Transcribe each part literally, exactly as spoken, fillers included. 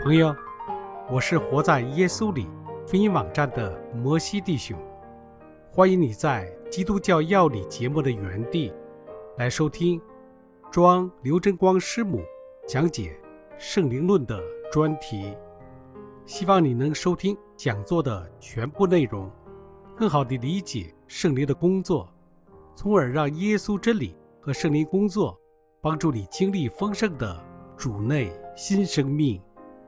朋友，我是活在耶稣里福音网站的摩西弟兄，欢迎你在基督教要理节目的原地来收听庄刘真光师母讲解圣灵论的专题，希望你能收听讲座的全部内容，更好地理解圣灵的工作，从而让耶稣真理和圣灵工作帮助你经历丰盛的主内新生命。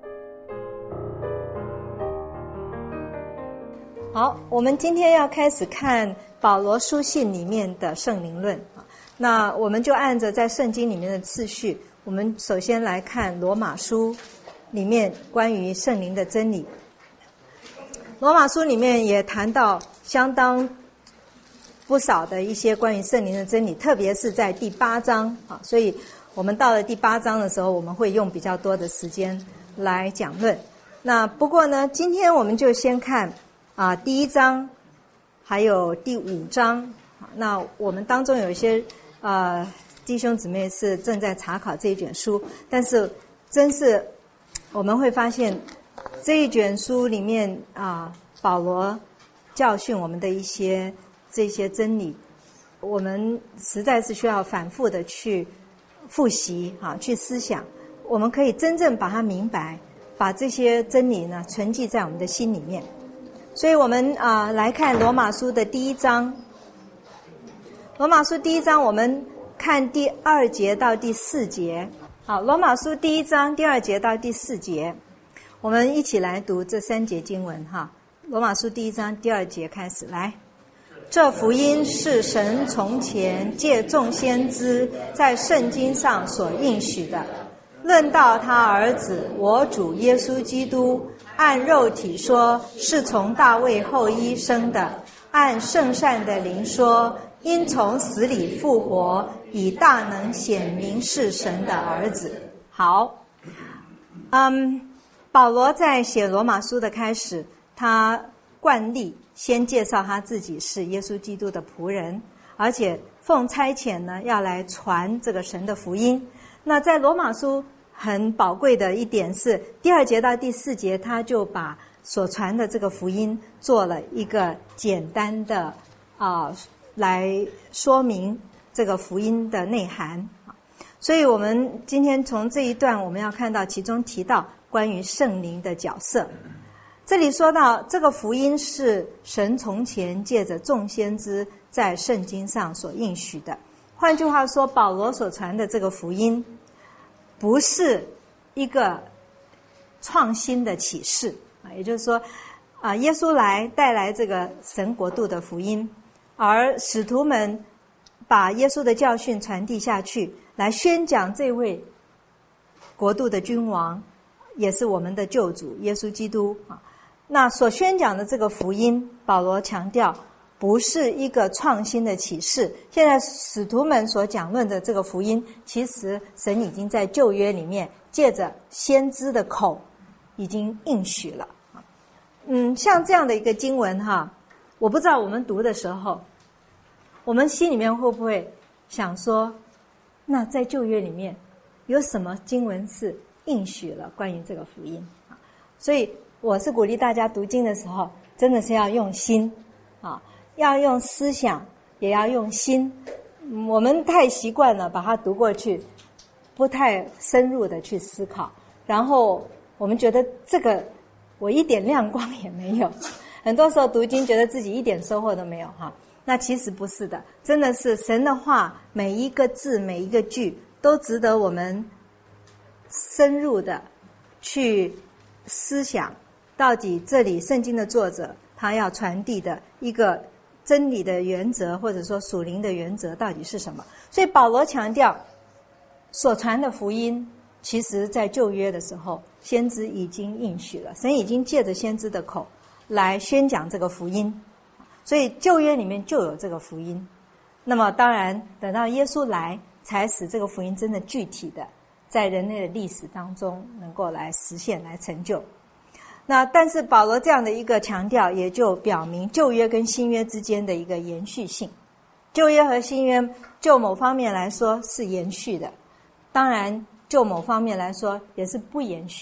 好，我们今天要开始看保罗书信里面的圣灵论。那我们就按着在圣经里面的次序，我们首先来看罗马书里面关于圣灵的真理。罗马书里面也谈到相当不少的一些关于圣灵的真理，特别是在第八章啊，所以我们到了第八章的时候，我们会用比较多的时间来讲论。那不过呢，今天我们就先看啊第一章还有第五章。那我们当中有一些呃弟兄姊妹是正在查考这一卷书，但是真是我们会发现这一卷书里面啊，保罗教训我们的一些这些真理，我们实在是需要反复的去复习啊，去思想，我们可以真正把它明白，把这些真理呢存记在我们的心里面。所以我们啊来看罗马书的第一章。罗马书第一章，我们看第二节到第四节。好，罗马书第一章第二节到第四节，我们一起来读这三节经文哈。罗马书第一章第二节开始，来。这福音是神从前借众先知在圣经上所应许的，论到他儿子我主耶稣基督，按肉体说是从大卫后裔生的，按圣善的灵说因从死里复活，以大能显明是神的儿子。好，嗯，保罗在写罗马书的开始，他惯例先介绍他自己是耶稣基督的仆人，而且奉差遣呢要来传这个神的福音。那在罗马书很宝贵的一点是，第二节到第四节他就把所传的这个福音做了一个简单的啊、呃、来说明这个福音的内涵。所以我们今天从这一段我们要看到其中提到关于圣灵的角色。这里说到这个福音是神从前借着众先知在圣经上所应许的。换句话说，保罗所传的这个福音不是一个创新的启示，也就是说啊，耶稣来带来这个神国度的福音，而使徒们把耶稣的教训传递下去，来宣讲这位国度的君王，也是我们的救主耶稣基督啊。那所宣讲的这个福音，保罗强调不是一个创新的启示。现在使徒们所讲论的这个福音，其实神已经在旧约里面借着先知的口已经应许了。嗯，像这样的一个经文哈，我不知道我们读的时候，我们心里面会不会想说，那在旧约里面有什么经文是应许了关于这个福音？所以我是鼓励大家读经的时候，真的是要用心啊，要用思想，也要用心。我们太习惯了把它读过去，不太深入的去思考，然后我们觉得这个我一点亮光也没有，很多时候读经觉得自己一点收获都没有哈。那其实不是的，真的是神的话，每一个字每一个句都值得我们深入的去思想，到底这里圣经的作者他要传递的一个真理的原则，或者说属灵的原则到底是什么。所以保罗强调所传的福音，其实在旧约的时候先知已经应许了，神已经借着先知的口来宣讲这个福音，所以旧约里面就有这个福音。那么当然等到耶稣来，才使这个福音真的具体的在人类的历史当中能够来实现来成就。那但是保罗这样的一个强调，也就表明旧约跟新约之间的一个延续性。旧约和新约就某方面来说是延续的，当然就某方面来说也是不延续的啊。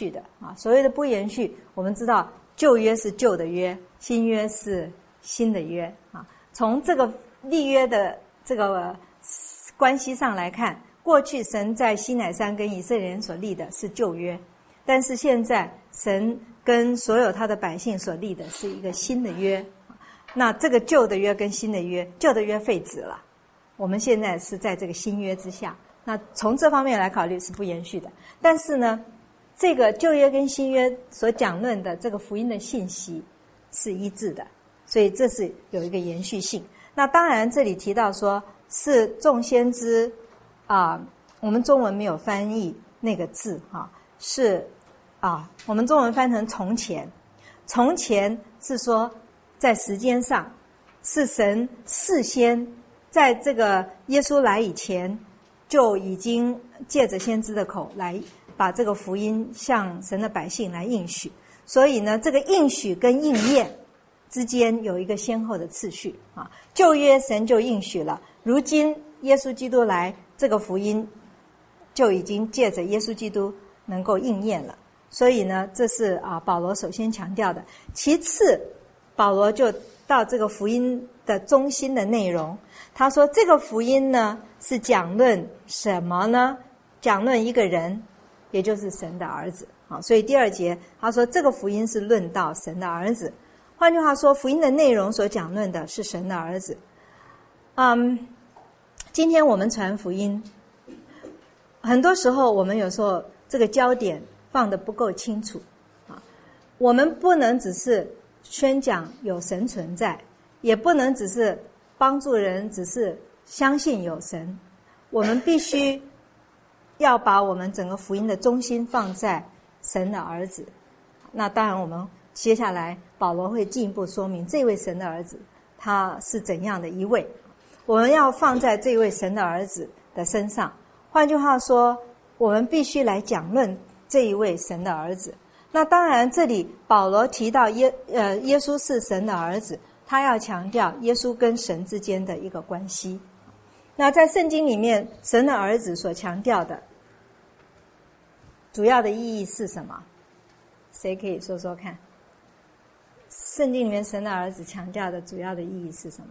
啊。所谓的不延续，我们知道旧约是旧的约，新约是新的约啊。从这个立约的这个关系上来看，过去神在西乃山跟以色列人所立的是旧约，但是现在神跟所有他的百姓所立的是一个新的约。那这个旧的约跟新的约，旧的约废止了，我们现在是在这个新约之下。那从这方面来考虑是不延续的。但是呢，这个旧约跟新约所讲论的这个福音的信息是一致的，所以这是有一个延续性。那当然这里提到说是众先知啊，我们中文没有翻译那个字哈，是啊，我们中文翻成从前。从前是说在时间上是神事先在这个耶稣来以前就已经借着先知的口来把这个福音向神的百姓来应许，所以呢，这个应许跟应验之间有一个先后的次序啊。旧约神就应许了，如今耶稣基督来，这个福音就已经借着耶稣基督能够应验了。所以呢，这是啊保罗首先强调的。其次，保罗就到这个福音的中心的内容，他说这个福音呢是讲论什么呢？讲论一个人，也就是神的儿子啊。所以第二节他说这个福音是论到神的儿子。换句话说，福音的内容所讲论的是神的儿子。嗯，今天我们传福音，很多时候我们有时候这个焦点放得不够清楚啊。我们不能只是宣讲有神存在，也不能只是帮助人只是相信有神，我们必须要把我们整个福音的中心放在神的儿子。那当然我们接下来保罗会进一步说明这位神的儿子他是怎样的一位，我们要放在这位神的儿子的身上。换句话说，我们必须来讲论这一位神的儿子。那当然这里保罗提到耶呃耶稣是神的儿子，他要强调耶稣跟神之间的一个关系。那在圣经里面，神的儿子所强调的主要的意义是什么？谁可以说说看？圣经里面神的儿子强调的主要的意义是什么？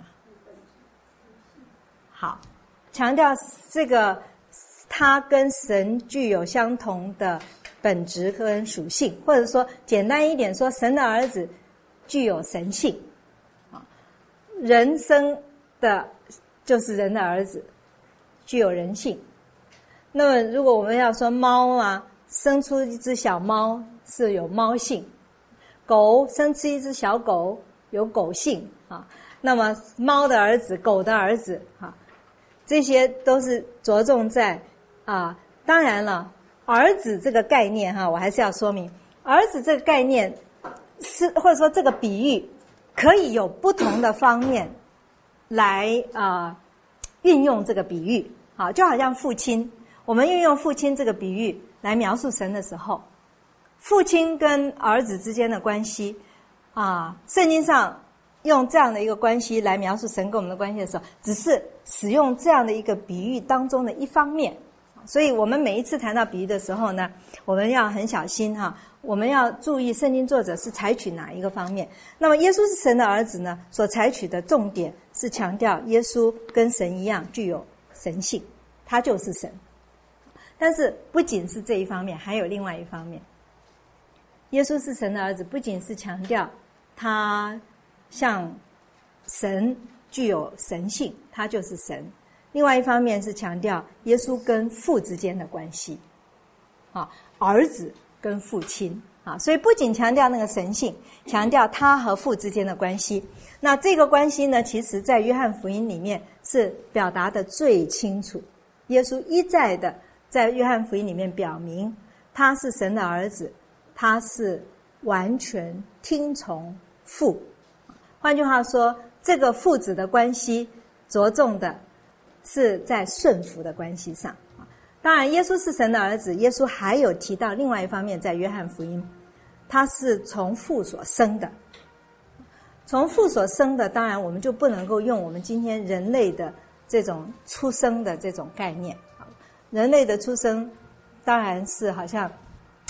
好，强调这个他跟神具有相同的本质跟属性，或者说简单一点说，神的儿子具有神性啊，人生的就是人的儿子具有人性。那么如果我们要说猫啊，生出一只小猫是有猫性，狗生出一只小狗有狗性啊。那么猫的儿子，狗的儿子啊，这些都是着重在啊。当然了，儿子这个概念哈，我还是要说明，儿子这个概念是或者说这个比喻可以有不同的方面来啊、呃、运用这个比喻。好，就好像父亲，我们运用父亲这个比喻来描述神的时候，父亲跟儿子之间的关系啊，圣经上用这样的一个关系来描述神跟我们的关系的时候，只是使用这样的一个比喻当中的一方面。所以我们每一次谈到比喻的时候呢，我们要很小心哈，我们要注意圣经作者是采取哪一个方面。那么耶稣是神的儿子呢，所采取的重点是强调耶稣跟神一样具有神性，他就是神。但是不仅是这一方面，还有另外一方面，耶稣是神的儿子不仅是强调他像神具有神性，他就是神，另外一方面是强调耶稣跟父之间的关系啊，儿子跟父亲啊，所以不仅强调那个神性，强调他和父之间的关系。那这个关系呢，其实在约翰福音里面是表达的最清楚。耶稣一再的在约翰福音里面表明他是神的儿子，他是完全听从父。换句话说，这个父子的关系着重的是在顺服的关系上。当然耶稣是神的儿子，耶稣还有提到另外一方面，在约翰福音他是从父所生的。从父所生的，当然我们就不能够用我们今天人类的这种出生的这种概念。人类的出生当然是好像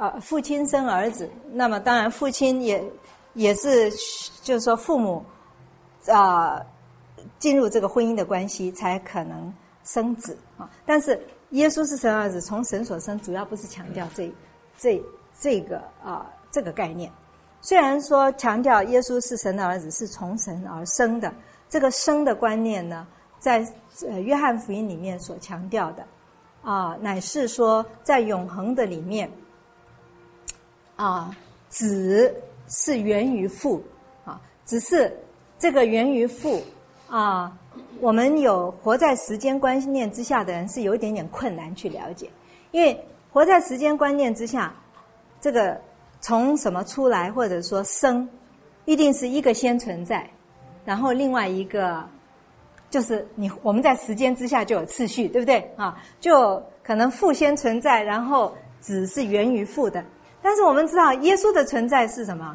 呃父亲生儿子，那么当然父亲也也是就是说父母啊、呃、进入这个婚姻的关系才可能生子啊。但是耶稣是神儿子，从神所生，主要不是强调这这这个啊、呃、这个概念。虽然说强调耶稣是神的儿子，是从神而生的，这个生的观念呢，在呃约翰福音里面所强调的啊，乃是说在永恒的里面啊，子是源于父啊，只是这个源于父啊，我们有活在时间观念之下的人是有一点点困难去了解，因为活在时间观念之下，这个从什么出来或者说生，一定是一个先存在，然后另外一个就是你我们在时间之下就有次序，对不对啊？就可能父先存在，然后子是源于父的。但是我们知道耶稣的存在是什么？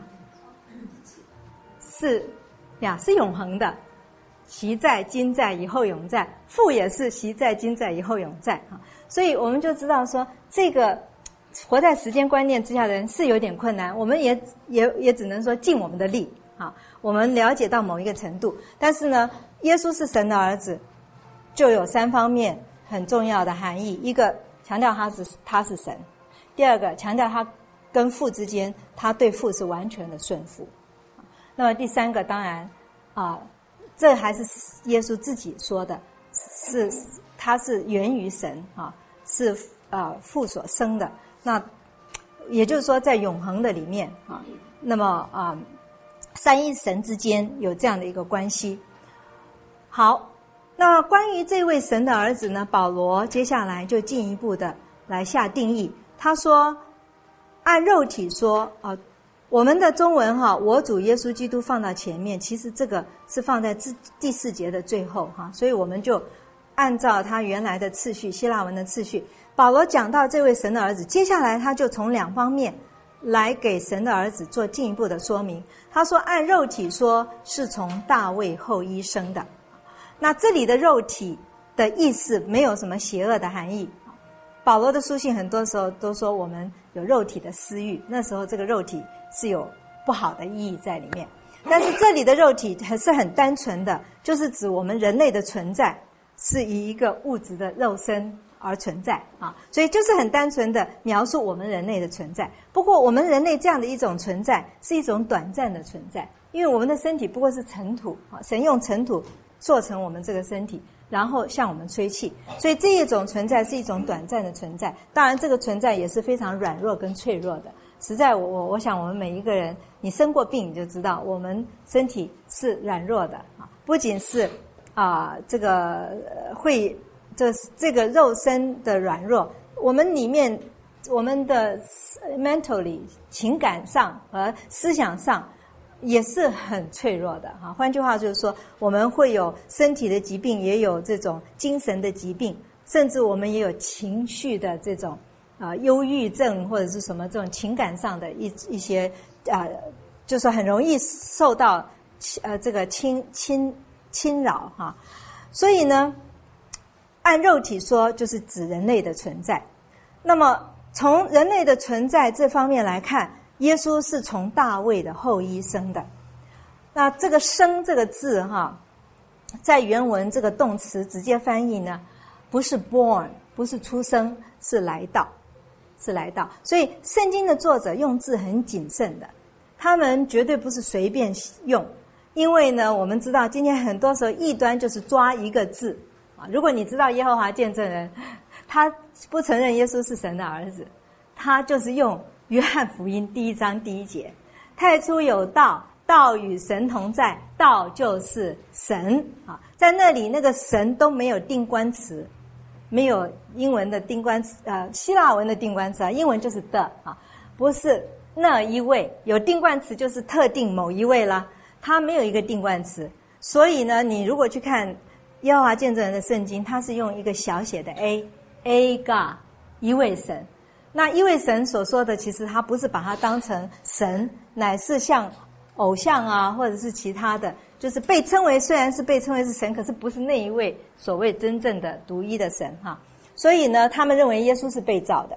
是呀，是永恒的，昔在今在以后永在，父也是昔在今在以后永在啊。所以我们就知道说，这个活在时间观念之下的人是有点困难，我们也也也只能说尽我们的力啊，我们了解到某一个程度。但是呢，耶稣是神的儿子，就有三方面很重要的含义：一个强调他是他是神；第二个强调他跟父之间，他对父是完全的顺服；那么第三个，当然啊，这还是耶稣自己说的，是他是源于神啊，是啊父所生的。那也就是说，在永恒的里面啊，那么啊，三一神之间有这样的一个关系。好，那关于这位神的儿子呢，保罗接下来就进一步的来下定义。他说，按肉体说啊，我们的中文哈，我主耶稣基督放到前面，其实这个是放在第四节的最后哈，所以我们就按照他原来的次序，希腊文的次序。保罗讲到这位神的儿子，接下来他就从两方面来给神的儿子做进一步的说明。他说按肉体说是从大卫后裔生的，那这里的肉体的意思没有什么邪恶的含义。保罗的书信很多时候都说我们有肉体的私欲，那时候这个肉体是有不好的意义在里面。但是这里的肉体还是很单纯的，就是指我们人类的存在是以一个物质的肉身而存在啊，所以就是很单纯的描述我们人类的存在。不过我们人类这样的一种存在是一种短暂的存在，因为我们的身体不过是尘土啊，神用尘土做成我们这个身体，然后向我们吹气，所以这一种存在是一种短暂的存在。当然这个存在也是非常软弱跟脆弱的。实在我我我想我们每一个人，你生过病你就知道，我们身体是软弱的啊，不仅是啊、呃、这个会这这个肉身的软弱，我们里面我们的 mentally 情感上和思想上也是很脆弱的哈。换句话就是说，我们会有身体的疾病，也有这种精神的疾病，甚至我们也有情绪的这种啊、呃、忧郁症或者是什么这种情感上的一一些啊、呃，就是很容易受到呃这个侵侵侵扰哈。所以呢，按肉体说就是指人类的存在。那么从人类的存在这方面来看，耶稣是从大卫的后裔生的。那这个生这个字哈，在原文这个动词直接翻译呢，不是 born， 不是出生，是来到，是来到。所以圣经的作者用字很谨慎的，他们绝对不是随便用。因为呢，我们知道今天很多时候异端就是抓一个字啊。如果你知道耶和华见证人，他不承认耶稣是神的儿子，他就是用约翰福音第一章第一节，太初有道，道与神同在，道就是神啊。在那里那个神都没有定冠词，没有英文的定冠词，呃，希腊文的定冠词啊，英文就是的啊，不是那一位，有定冠词就是特定某一位啦。它没有一个定冠词，所以呢，你如果去看耶和华见证人的圣经，它是用一个小写的 a a God 一位神。那一位神所说的，其实他不是把它当成神，乃是像偶像啊，或者是其他的，就是被称为虽然是被称为是神，可是不是那一位所谓真正的独一的神哈。所以呢，他们认为耶稣是被造的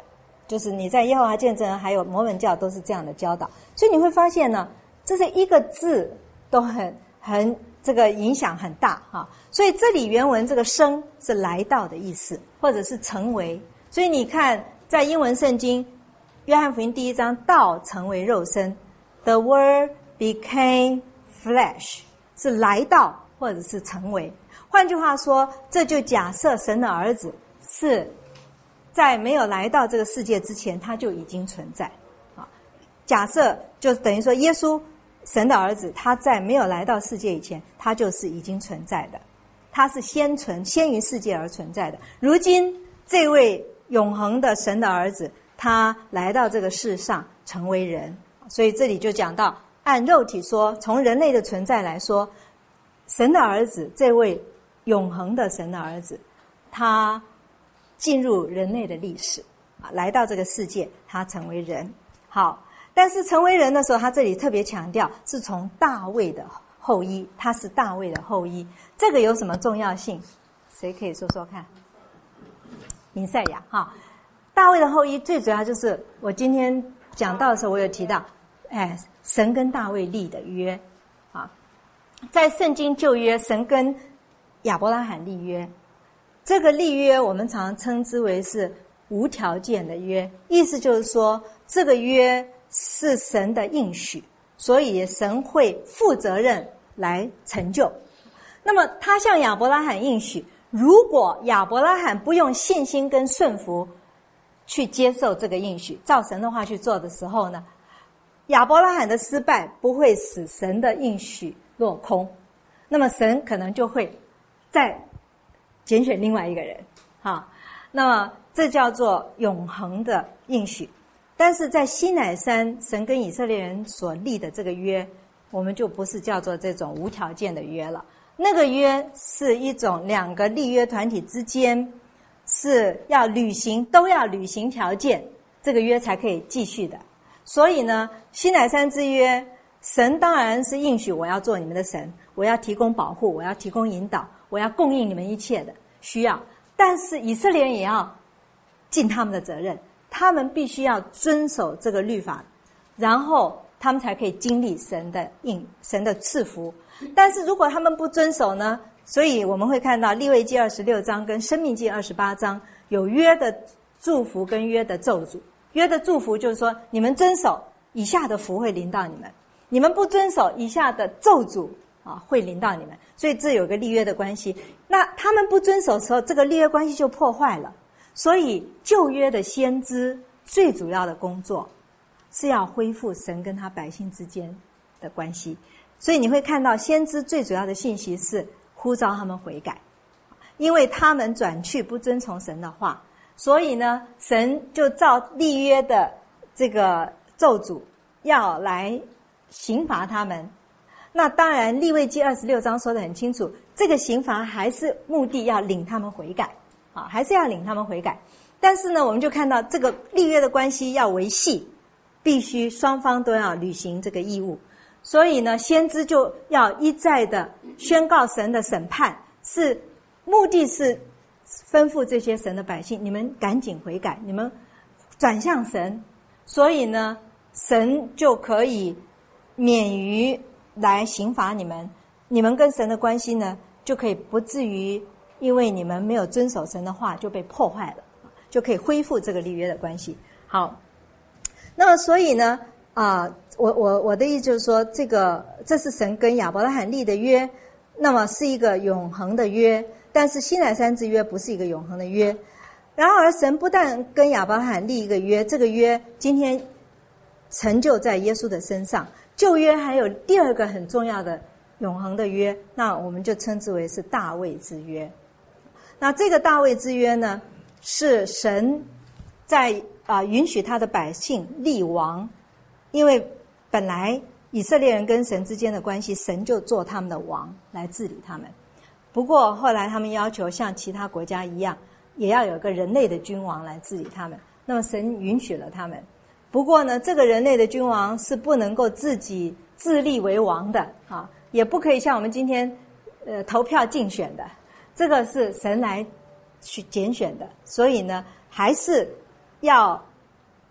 就是你在耶和华见证人还有摩门教都是这样的教导。所以你会发现呢，这是一个字都很很这个影响很大哈。所以这里原文这个生是来到的意思，或者是成为。所以你看在英文圣经约翰福音第一章，道成为肉身， The word became flesh， 是来到或者是成为。换句话说，这就假设神的儿子是在没有来到这个世界之前他就已经存在啊。假设就等于说耶稣神的儿子他在没有来到世界以前他就是已经存在的，他是先存先于世界而存在的。如今这位永恒的神的儿子他来到这个世上成为人，所以这里就讲到按肉体说，从人类的存在来说，神的儿子这位永恒的神的儿子他进入人类的历史啊，来到这个世界他成为人。好，但是成为人的时候他这里特别强调是从大卫的后裔，他是大卫的后裔。这个有什么重要性？谁可以说说看？弥赛亚哈，大卫的后裔最主要就是我今天讲到的时候我有提到，哎，神跟大卫立的约啊，在圣经旧约神跟亚伯拉罕立约，这个立约我们常常称之为是无条件的约，意思就是说这个约是神的应许，所以神会负责任来成就。那么他向亚伯拉罕应许，如果亚伯拉罕不用信心跟顺服去接受这个应许，照神的话去做的时候呢，亚伯拉罕的失败不会使神的应许落空，那么神可能就会再拣选另外一个人哈。那么这叫做永恒的应许。但是在西乃山神跟以色列人所立的这个约，我们就不是叫做这种无条件的约了，那个约是一种两个立约团体之间是要履行都要履行条件，这个约才可以继续的。所以呢，西乃山之约，神当然是应许我要做你们的神，我要提供保护，我要提供引导，我要供应你们一切的需要，但是以色列人也要尽他们的责任，他们必须要遵守这个律法，然后他们才可以经历神的应神的赐福。但是如果他们不遵守呢，所以我们会看到利未记二十六章跟申命记二十八章有约的祝福跟约的咒诅。约的祝福就是说，你们遵守，以下的福会临到你们；你们不遵守，以下的咒诅啊会临到你们。所以这有个立约的关系。那他们不遵守的时候，这个立约关系就破坏了。所以旧约的先知最主要的工作是要恢复神跟他百姓之间的关系。所以你会看到先知最主要的信息是呼召他们悔改，因为他们转去不遵从神的话，所以呢神就照立约的这个咒诅要来刑罚他们。那当然利未记二十六章说得很清楚，这个刑罚还是目的要领他们悔改啊，还是要领他们悔改。但是呢我们就看到这个立约的关系要维系，必须双方都要履行这个义务。所以呢先知就要一再的宣告神的审判，是目的是吩咐这些神的百姓，你们赶紧悔改，你们转向神，所以呢神就可以免于来刑罚你们，你们跟神的关系呢就可以不至于因为你们没有遵守神的话就被破坏了，就可以恢复这个立约的关系。好，那么所以呢啊、呃，我我我的意思就是说，这个这是神跟亚伯拉罕立的约，那么是一个永恒的约。但是西乃山之约不是一个永恒的约。然而神不但跟亚伯拉罕立一个约，这个约今天成就在耶稣的身上。旧约还有第二个很重要的永恒的约，那我们就称之为是大卫之约。那这个大卫之约呢，是神在啊、呃、允许他的百姓立王，因为本来以色列人跟神之间的关系，神就做他们的王来治理他们。不过后来他们要求像其他国家一样，也要有个人类的君王来治理他们，那么神允许了他们。不过呢这个人类的君王是不能够自己自立为王的啊，也不可以像我们今天呃投票竞选的，这个是神来去拣选的。所以呢还是要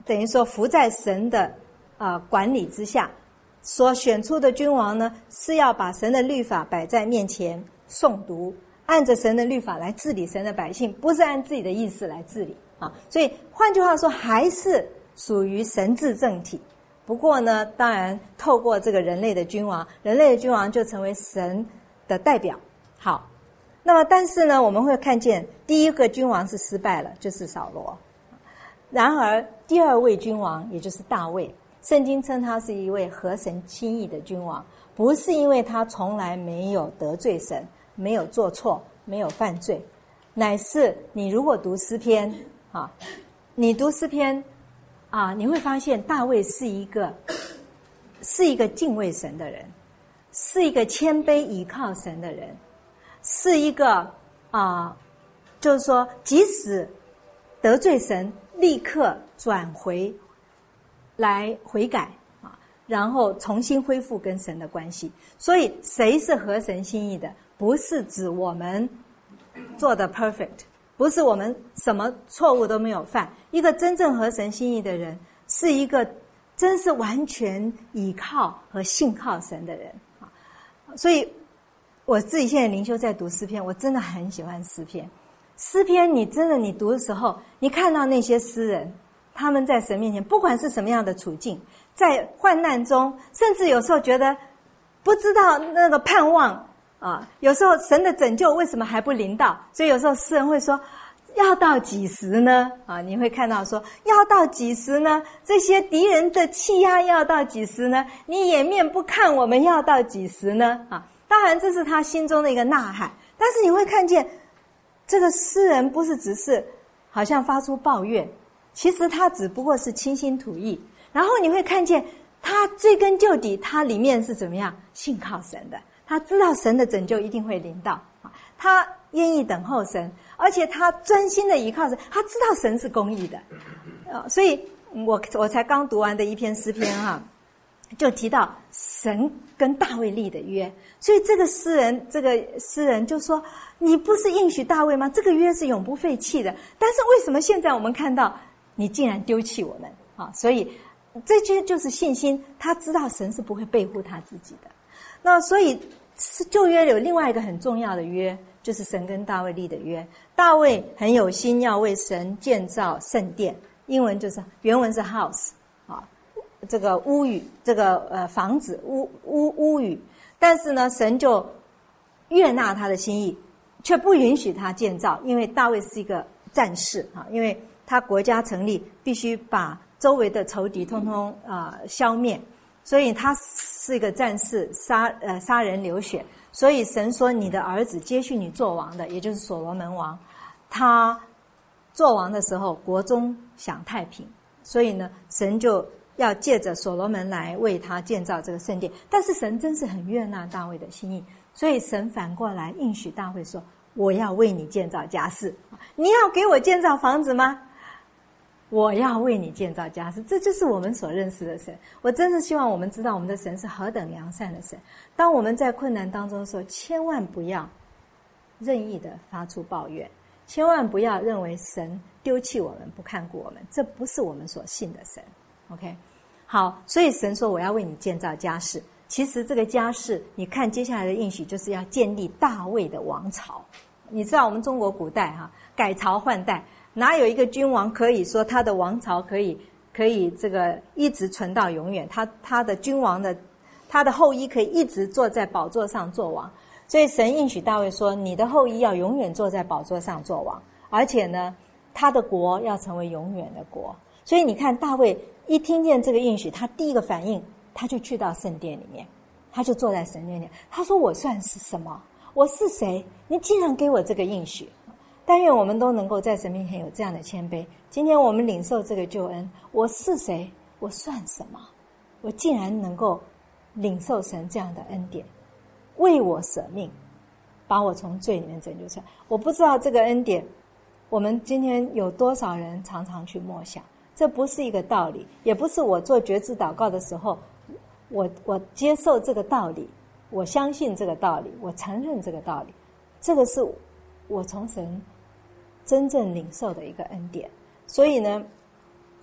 等于说服在神的呃管理之下，所选出的君王呢，是要把神的律法摆在面前诵读，按着神的律法来治理神的百姓，不是按自己的意思来治理啊。所以换句话说，还是属于神治政体。不过呢，当然透过这个人类的君王，人类的君王就成为神的代表。好，那么但是呢，我们会看见第一个君王是失败了，就是扫罗。然而第二位君王，也就是大卫，圣经称他是一位合神心意的君王，不是因为他从来没有得罪神，没有做错，没有犯罪，乃是你如果读诗篇啊，你读诗篇啊，你会发现大卫是一个是一个敬畏神的人，是一个谦卑倚靠神的人，是一个啊，就是说即使得罪神，立刻转回来悔改啊，然后重新恢复跟神的关系。所以谁是合神心意的，不是指我们做的 perfect， 不是我们什么错误都没有犯。一个真正合神心意的人，是一个真是完全倚靠和信靠神的人啊。所以我自己现在灵修在读诗篇，我真的很喜欢诗篇。诗篇你真的你读的时候，你看到那些诗人，他们在神面前不管是什么样的处境，在患难中，甚至有时候觉得不知道那个盼望啊，有时候神的拯救为什么还不临到，所以有时候诗人会说要到几时呢？啊，你会看到说要到几时呢？这些敌人的欺压要到几时呢？你掩面不看我们要到几时呢？啊，当然这是他心中的一个呐喊，但是你会看见这个诗人不是只是好像发出抱怨，其实他只不过是倾心吐意，然后你会看见他追根究底，他里面是怎么样信靠神的，他知道神的拯救一定会临到，他愿意等候神，而且他专心的依靠神，他知道神是公义的。呃，所以我我才刚读完的一篇诗篇哈，就提到神跟大卫立的约，所以这个诗人这个诗人就说，你不是应许大卫吗？这个约是永不废弃的，但是为什么现在我们看到你竟然丢弃我们啊？所以这些就是信心，他知道神是不会背负他自己的。那所以旧约有另外一个很重要的约，就是神跟大卫立的约。大卫很有心要为神建造圣殿，英文就是原文是 house 啊，这个屋宇，这个呃房子屋屋屋宇，但是呢，神就悦纳他的心意，却不允许他建造，因为大卫是一个战士啊，因为他国家成立必须把周围的仇敌通通啊、呃、消灭，所以他是一个战士，杀呃杀人流血，所以神说你的儿子接续你做王的，也就是所罗门王，他做王的时候国中享太平，所以呢，神就要借着所罗门来为他建造这个圣殿。但是神真是很悦纳大卫的心意，所以神反过来应许大卫说，我要为你建造家室。你要给我建造房子吗？我要为你建造家室。这就是我们所认识的神。我真是希望我们知道我们的神是何等良善的神。当我们在困难当中的时候，千万不要任意的发出抱怨，千万不要认为神丢弃我们，不看顾我们，这不是我们所信的神。 OK， 好，所以神说我要为你建造家室。其实这个家室，你看接下来的应许就是要建立大卫的王朝。你知道我们中国古代哈，改朝换代，哪有一个君王可以说他的王朝可以可以这个一直存到永远？他他的君王的他的后裔可以一直坐在宝座上做王。所以神应许大卫说，你的后裔要永远坐在宝座上做王，而且呢，他的国要成为永远的国。所以你看大卫一听见这个应许，他第一个反应，他就去到圣殿里面，他就坐在神面前，他说我算是什么？我是谁？你竟然给我这个应许。但愿我们都能够在神面前有这样的谦卑。今天我们领受这个救恩，我是谁？我算什么？我竟然能够领受神这样的恩典，为我舍命，把我从罪里面拯救出来。我不知道这个恩典我们今天有多少人常常去默想。这不是一个道理，也不是我做觉知祷告的时候我我接受这个道理，我相信这个道理，我承认这个道理，这个是我从神真正领受的一个恩典。所以呢，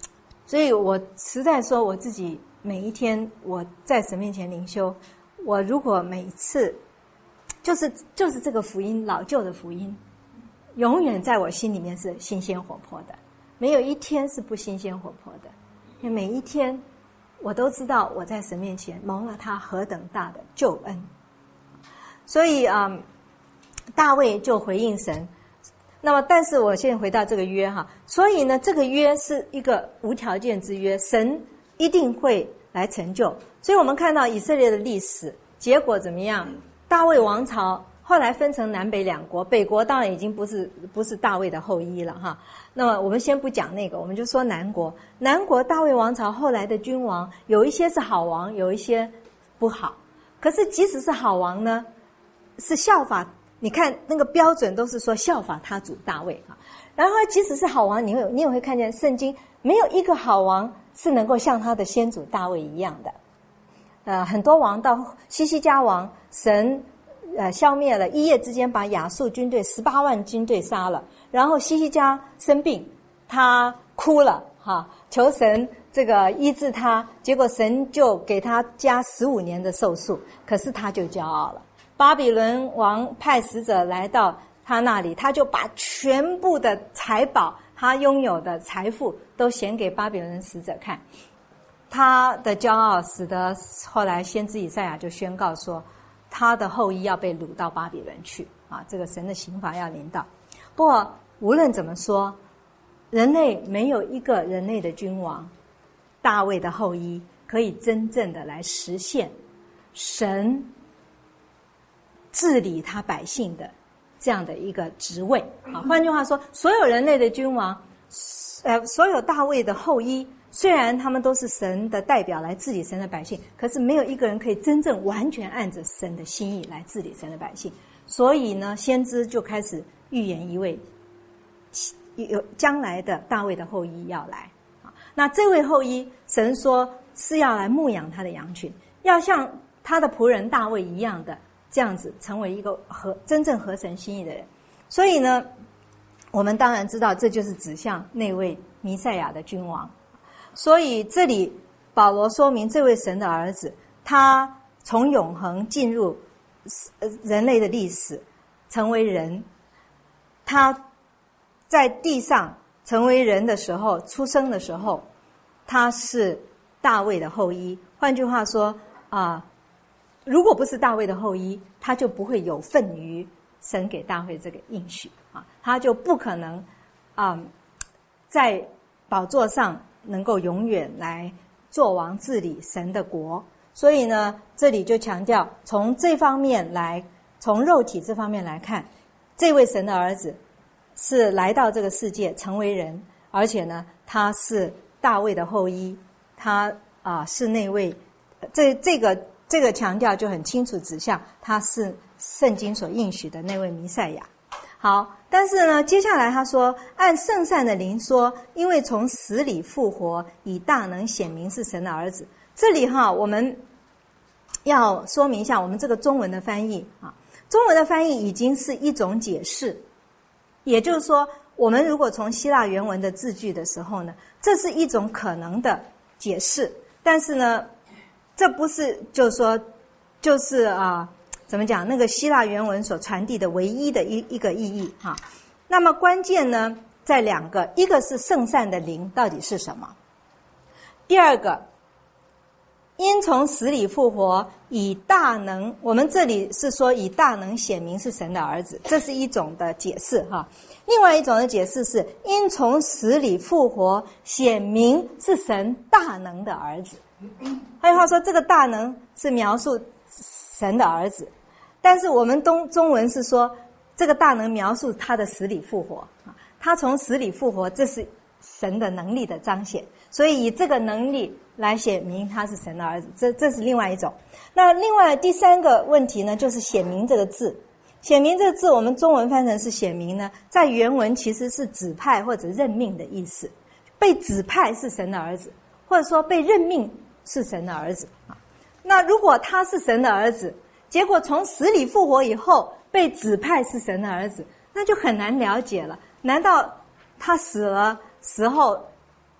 所以我实在说我自己每一天我在神面前灵修，我如果每一次就是就是这个福音，老旧的福音永远在我心里面是新鲜活泼的，没有一天是不新鲜活泼的，因为每一天我都知道我在神面前蒙了他何等大的救恩。所以啊、嗯，大卫就回应神。那么但是我现在回到这个约哈，所以呢这个约是一个无条件之约，神一定会来成就。所以我们看到以色列的历史结果怎么样，大卫王朝后来分成南北两国，北国当然已经不是不是大卫的后裔了哈。那么我们先不讲那个，我们就说南国。南国大卫王朝后来的君王有一些是好王，有一些不好。可是即使是好王呢，是效法，你看那个标准都是说效法他主大卫啊。然后即使是好王，你会你也会看见圣经没有一个好王是能够像他的先祖大卫一样的。呃，很多王到西西家王，神呃消灭了，一夜之间把亚述军队十八万军队杀了。然后西西家生病，他哭了哈，求神这个医治他，结果神就给他加十五年的寿数，可是他就骄傲了。巴比伦王派使者来到他那里，他就把全部的财宝，他拥有的财富都显给巴比伦使者看。他的骄傲使得后来先知以赛亚就宣告说，他的后裔要被掳到巴比伦去啊，这个神的刑罚要临到。不过无论怎么说，人类没有一个人类的君王，大卫的后裔可以真正的来实现神治理他百姓的这样的一个职位啊。换句话说，所有人类的君王，呃，所有大卫的后裔，虽然他们都是神的代表来治理神的百姓，可是没有一个人可以真正完全按着神的心意来治理神的百姓。所以呢，先知就开始预言一位有将来的大卫的后裔要来啊。那这位后裔，神说是要来牧养他的羊群，要像他的仆人大卫一样的这样子，成为一个合真正合神心意的人。所以呢，我们当然知道这就是指向那位弥赛亚的君王。所以这里保罗说明，这位神的儿子，他从永恒进入人类的历史，成为人。他在地上成为人的时候，出生的时候，他是大卫的后裔。换句话说啊、呃，如果不是大卫的后裔，他就不会有份于神给大卫这个应许啊，他就不可能啊、呃，在宝座上能够永远来做王治理神的国。所以呢，这里就强调从这方面来，从肉体这方面来看，这位神的儿子是来到这个世界成为人，而且呢，他是大卫的后裔，他啊、呃、是那位，这这个这个强调就很清楚指向他是圣经所应许的那位弥赛亚。好，但是呢，接下来他说，按圣善的灵说，因为从死里复活，以大能显明是神的儿子。这里哈，我们要说明一下我们这个中文的翻译啊，中文的翻译已经是一种解释，也就是说，我们如果从希腊原文的字句的时候呢，这是一种可能的解释，但是呢，这不是就是说，就是啊，怎么讲？那个希腊原文所传递的唯一的一一个意义哈。那么关键呢，在两个，一个是圣善的灵到底是什么？第二个，因从死里复活，以大能，我们这里是说以大能显明是神的儿子，这是一种的解释哈。另外一种的解释是因从死里复活，显明是神大能的儿子。换句话说，这个大能是描述神的儿子，但是我们东中文是说这个大能描述他的死里复活，他从死里复活，这是神的能力的彰显，所以以这个能力来显明他是神的儿子，这这是另外一种。那另外第三个问题呢，就是显明这个字。显明这个字，我们中文翻成是显明呢，在原文其实是指派或者任命的意思。被指派是神的儿子，或者说被任命是神的儿子啊。那如果他是神的儿子，结果从死里复活以后被指派是神的儿子，那就很难了解了。难道他死了时候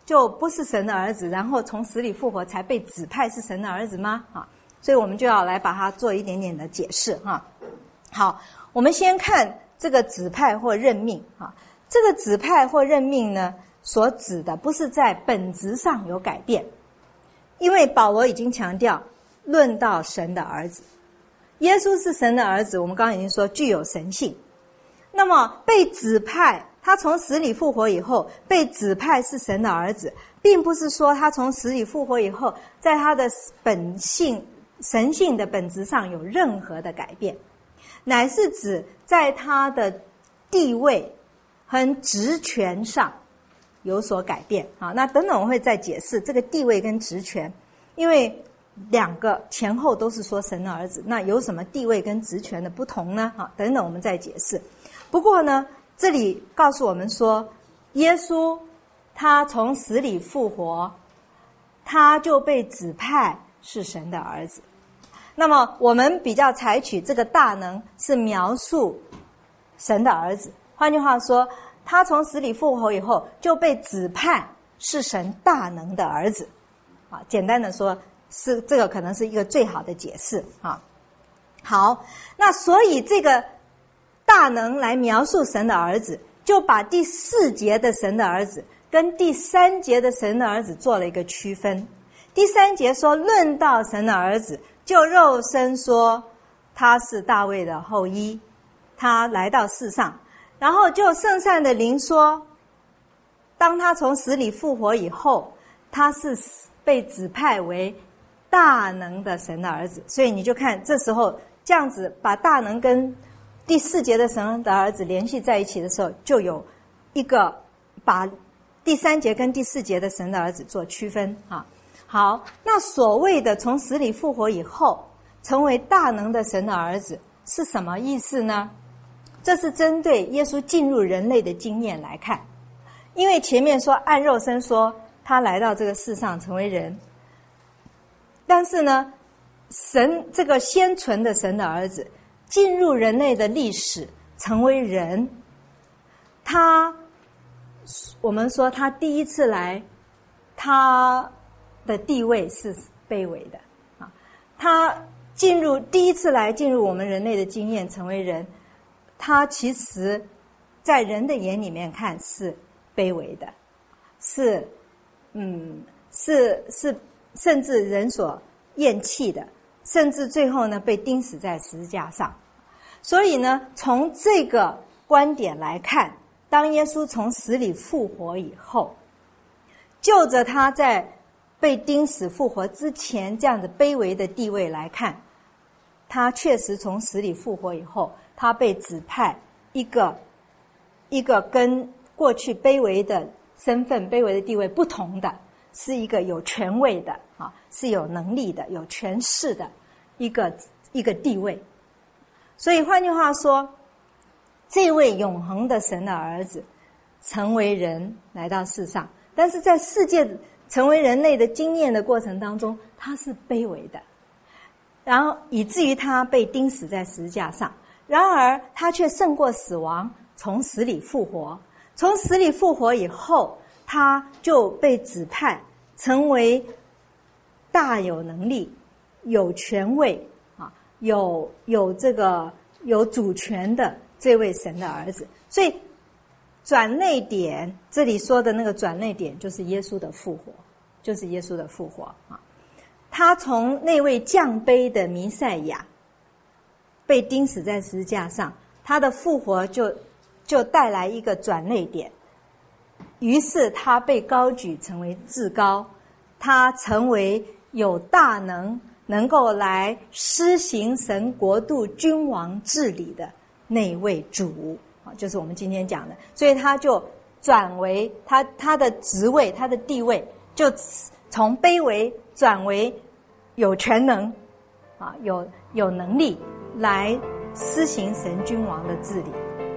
就不是神的儿子，然后从死里复活才被指派是神的儿子吗？啊，所以我们就要来把它做一点点的解释哈。好，我们先看这个指派或任命啊，这个指派或任命呢，所指的不是在本质上有改变，因为保罗已经强调，论到神的儿子，耶稣是神的儿子，我们刚刚已经说具有神性。那么被指派，他从死里复活以后被指派是神的儿子，并不是说他从死里复活以后，在他的本性神性的本质上有任何的改变，乃是指在他的地位和职权上有所改变。好，那等等我会再解释这个地位跟职权，因为两个前后都是说神的儿子，那有什么地位跟职权的不同呢？好，等等我们再解释。不过呢，这里告诉我们说，耶稣他从死里复活，他就被指派是神的儿子。那么我们比较采取这个大能是描述神的儿子，换句话说，他从死里复活以后就被指派是神大能的儿子。啊，简单的说，是这个可能是一个最好的解释啊。好，那所以这个大能来描述神的儿子，就把第四节的神的儿子跟第三节的神的儿子做了一个区分。第三节说，论到神的儿子，就肉身说他是大卫的后裔，他来到世上。然后就圣善的灵说，当他从死里复活以后，他是被指派为大能的神的儿子。所以你就看这时候这样子把大能跟第四节的神的儿子联系在一起的时候，就有一个把第三节跟第四节的神的儿子做区分啊。好，那所谓的从死里复活以后成为大能的神的儿子是什么意思呢？这是针对耶稣进入人类的经验来看，因为前面说按肉身说他来到这个世上成为人，但是呢，神这个先存的神的儿子进入人类的历史成为人，他我们说他第一次来，他的地位是卑微的啊。他进入第一次来进入我们人类的经验成为人，他其实在人的眼里面看是卑微的，是嗯是是甚至人所厌弃的，甚至最后呢被钉死在十字架上。所以呢，从这个观点来看，当耶稣从死里复活以后，就着他在被钉死复活之前这样的卑微的地位来看，他确实从死里复活以后，他被指派一个一个跟过去卑微的身份、卑微的地位不同的，是一个有权位的啊，是有能力的、有权势的一个一个地位。所以换句话说，这位永恒的神的儿子成为人来到世上，但是在世界成为人类的经验的过程当中，他是卑微的，然后以至于他被钉死在十字架上，然而他却胜过死亡，从死里复活。从死里复活以后，他就被指派成为大有能力、有权位啊，有有这个有主权的这位神的儿子。所以转捩点，这里说的那个转捩点就是耶稣的复活，就是耶稣的复活啊。他从那位降卑的弥赛亚被钉死在十字架上，他的复活就就带来一个转捩点，于是他被高举成为至高，他成为有大能，能够来施行神国度君王治理的那位主，就是我们今天讲的。所以他就转为他他的职位，他的地位就从卑微转为有权能啊，有有能力来施行神君王的治理。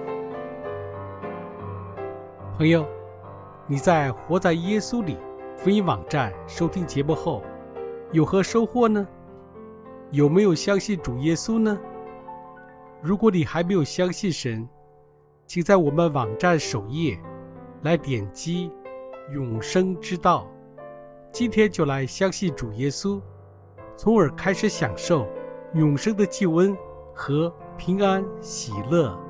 朋友，你在活在耶稣里福音网站收听节目后有何收获呢？有没有相信主耶稣呢？如果你还没有相信神，请在我们网站首页来点击永生之道。今天就来相信主耶稣，从而开始享受永生的救恩和平安喜乐。